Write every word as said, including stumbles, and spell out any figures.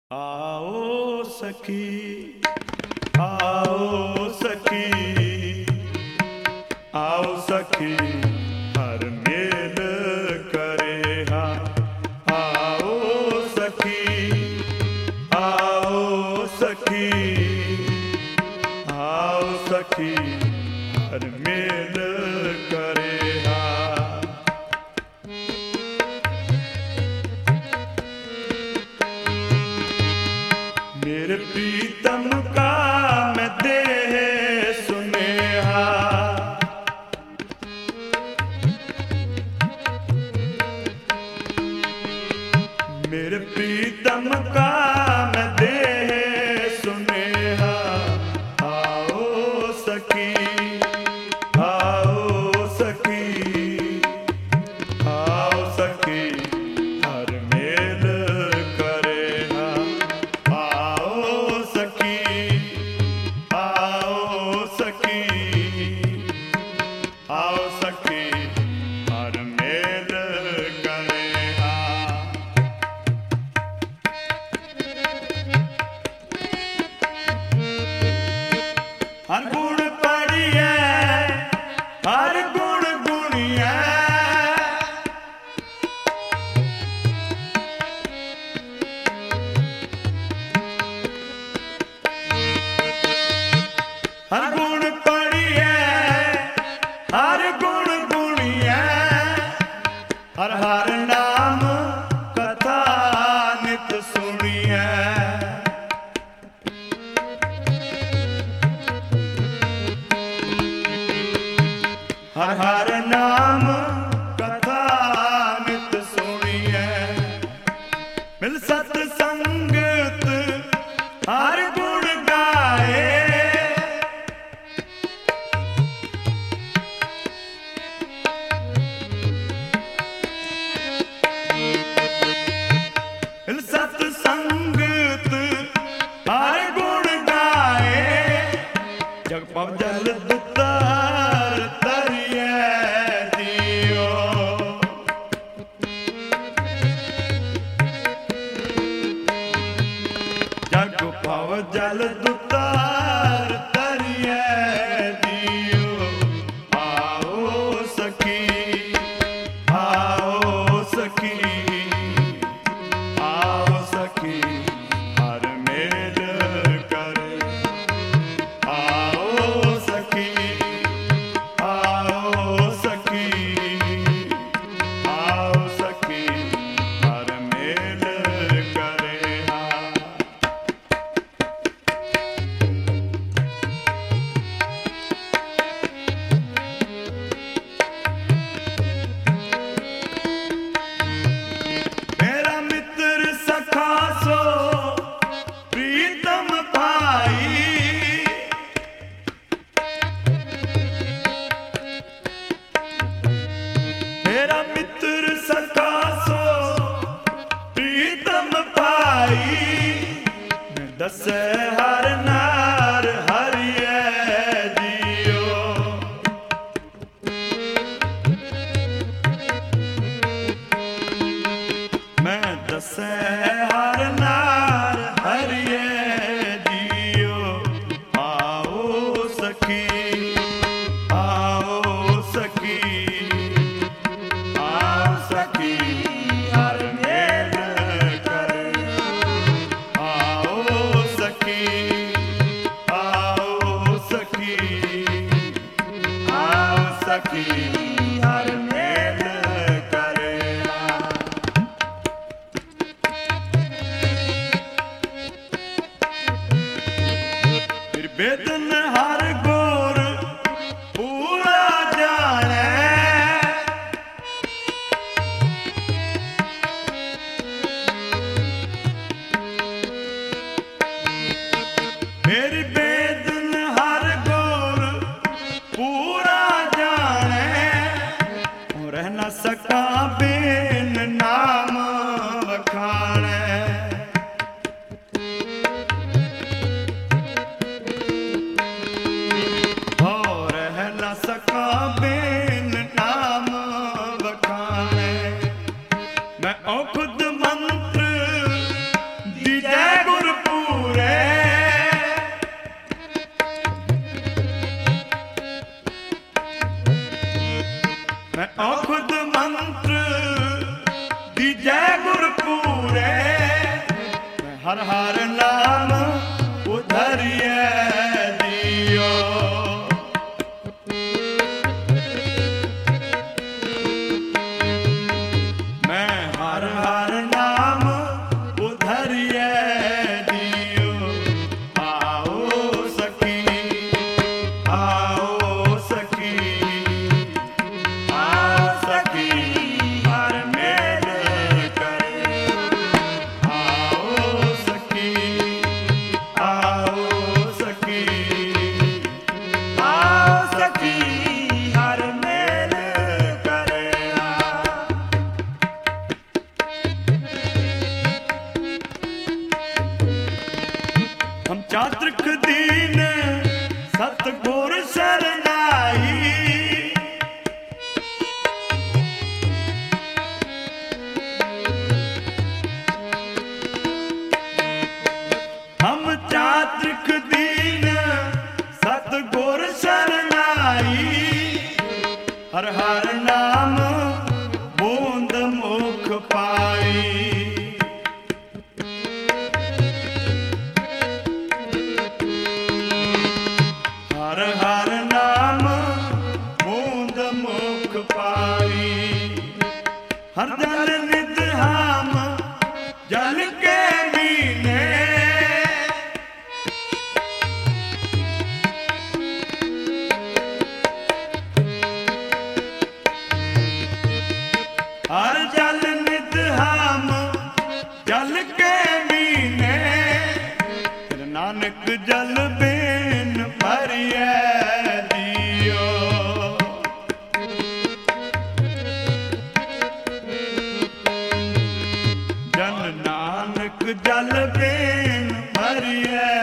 आओ सखी, आओ सखी, आओ सखी, हर मेल करे हा। आओ सखी, आओ सखी, आओ सखी, हर मेल करे हा। मेरे प्रीतम का मैं देह सुनेहा, मेरे प्रीतम का मैं देह सुनेहा। आओ सखी, आओ सखी, आओ सखी, हर मेल करे हा। आओ सखी, आओ सखी, आओ सखी, हर मेल करे हा। हर गुण पढ़िए, हर गुण गुणिए, हर गुण पढ़िए, हर गुण गुणिए, हर हर नाम कथा नित सुनिए। हर हर नाम कथा नित सुनिए। मिल सतसंगत हर गुण गाए, मिल सतसंगत हर गुण गाए। जग पव जल दुतार तरिए दियो, जग पव जल दुतार तरिए दियो। आओ सखी, आओ सखी, आओ सखी, हर मेल करे। आओ सखी, आओ सखी, आओ सखी, हर मेल करे हा। मेरा मित्र सखा सो प्रीतम भाई, मेरा मित्र सखा सो प्रीतम भाई। मैं दस हर नार हरिए जियो, मैं दस हर नार हरिए जियो। आओ सखी, आओ सखी, आओ सखी, हर मेल करे। आओ सखी, आओ सखी, आओ सखी, हर मेल करे। हर हर नाम उधरिए दियो। मैं हर हर नाम उधरिए दियो। आओ सखी आओ सखी आओ सखी हर मेल करे। आओ सखी आओ सखी आओ सखी हर मेल करे। हम चातृक दीन सतगुर शरणाई। हम चातृक दीन सतगुर शरणाई। हर हर नाम बूंद मुख पाई। हर हर नाम बूंद मुख पाई। हर जल नित हम जल के मीने। हर जल नित हम जल के मीने। फिर नानक जल बिन भरिए दियो। जन नानक जल बिन भरिए